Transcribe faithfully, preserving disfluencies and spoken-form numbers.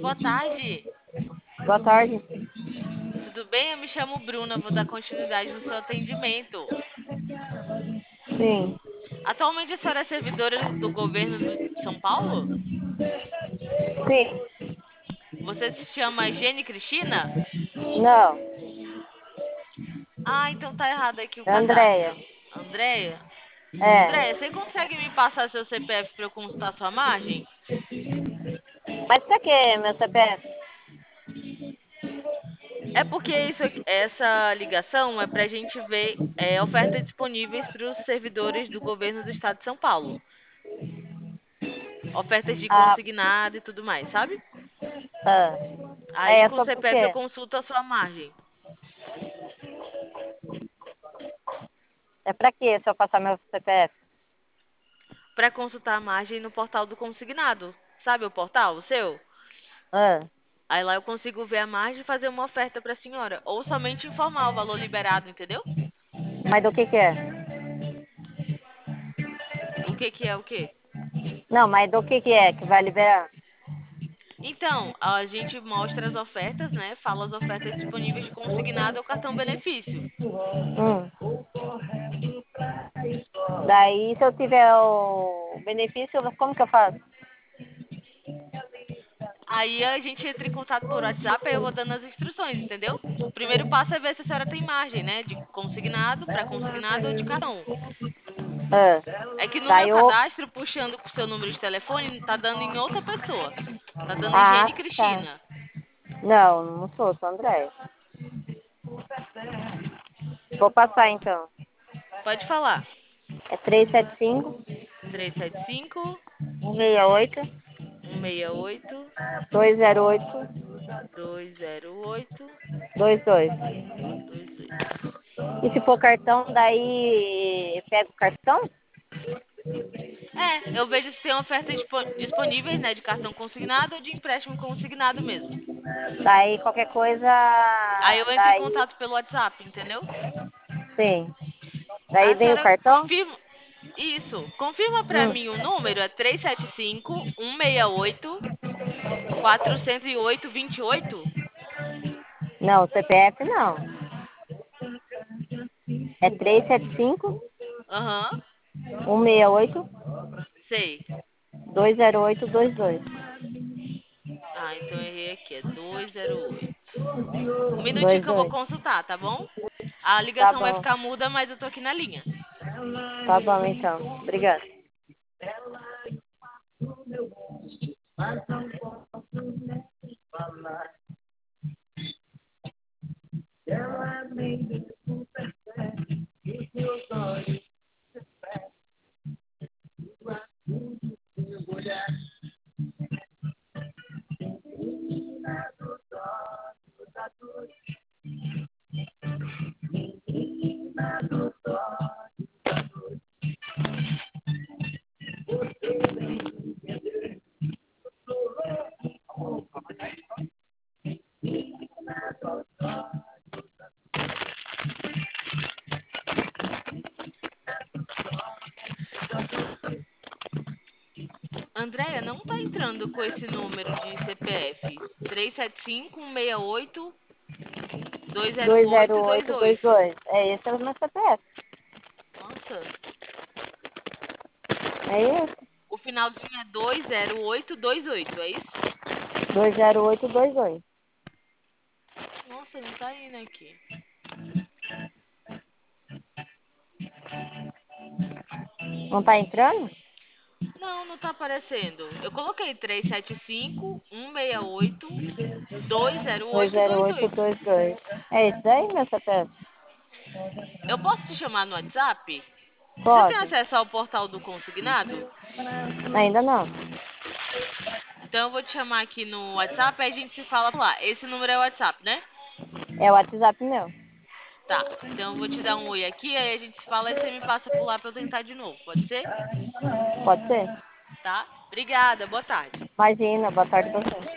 boa tarde. Boa tarde. Tudo bem? Eu me chamo Bruna, vou dar continuidade no seu atendimento. Sim. Atualmente a senhora é servidora do governo do- de São Paulo? Sim. Você se chama Gene Cristina? Não. Ah, então tá errado aqui o Andréia. cadastro. Andréia? Andréia, É. você consegue me passar seu C P F para eu consultar sua margem? Mas pra que meu C P F? É porque isso, aqui- essa ligação é para a gente ver é, ofertas disponíveis para os servidores do governo do estado de São Paulo. Ofertas de Ah, consignado e tudo mais, sabe? ah. Aí É, é com o sobre o C P F eu quê? consulto a sua margem. É pra quê se eu passar meu C P F? Para consultar a margem no portal do consignado. Sabe o portal, o seu? Ah. Aí lá eu consigo ver a margem e fazer uma oferta para a senhora. Ou somente informar o valor liberado, entendeu? Mas do que que é? O que que é o quê? Não, mas do que que é que vai liberar? Então, a gente mostra as ofertas, né? Fala as ofertas disponíveis de consignado ou cartão benefício. Hum. Daí, se eu tiver o benefício, como que eu faço? Aí a gente entra em contato por WhatsApp, aí eu vou dando as instruções, entendeu? O primeiro passo é ver se a senhora tem margem, né? De consignado, para consignado ou de cartão. Ah. É que no meu Daí eu... cadastro, puxando com o seu número de telefone, tá dando em outra pessoa. Tá dando em Ah, Gene tá. Cristina. Não, não sou, sou Andréia. Vou passar então. Pode falar. É três sete cinco, Três sete cinco, um seis oito, um seis oito, dois zero oito, dois zero oito, dois dois. dois dois. E se for cartão, daí pega o cartão? É, eu vejo se tem ofertas dispo- disponíveis, né? De cartão consignado ou de empréstimo consignado mesmo. Daí qualquer coisa, Aí eu entro em daí contato pelo WhatsApp, entendeu? sim. Daí A vem o senhora cartão? confirma. Isso. Confirma pra Hum. mim o número, é três sete cinco, um seis oito, quatro zero oito, dois oito? Não, C P F não. É três sete cinco, Aham, um seis oito, sei. dois zero oito, dois dois. Ah, então eu errei aqui, é dois zero oito. Um minutinho Dois que eu vou dois. consultar, tá bom? A Tá ligação vai bom. ficar muda, mas eu tô aqui na linha. Tá bom então. Obrigada. Andréia, não tá entrando com esse número de C P F. três sete cinco, um seis oito, dois zero Dois zero oito, dois oito dois oito. dois. É esse é o meu C P F. Nossa, É esse? o finalzinho é dois zero oito dois oito, é isso? Dois zero oito dois dois. Nossa, não tá indo aqui. Não tá entrando? Não, não tá aparecendo. Eu coloquei três sete cinco, um seis oito, dois zero Dois oito, zero dois oito oito. dois dois. É esse daí, meu C P F? Eu posso te chamar no WhatsApp? Você tem Pode. acesso ao portal do consignado? Ainda não. Então eu vou te chamar aqui no WhatsApp e a gente se fala por lá. Esse número é o WhatsApp, né? É o WhatsApp meu. Tá. Então eu vou te dar um oi aqui, aí a gente se fala e você me passa por lá pra eu tentar de novo. Pode ser? Pode ser? Tá? Obrigada, boa tarde. Imagina, boa tarde pra você.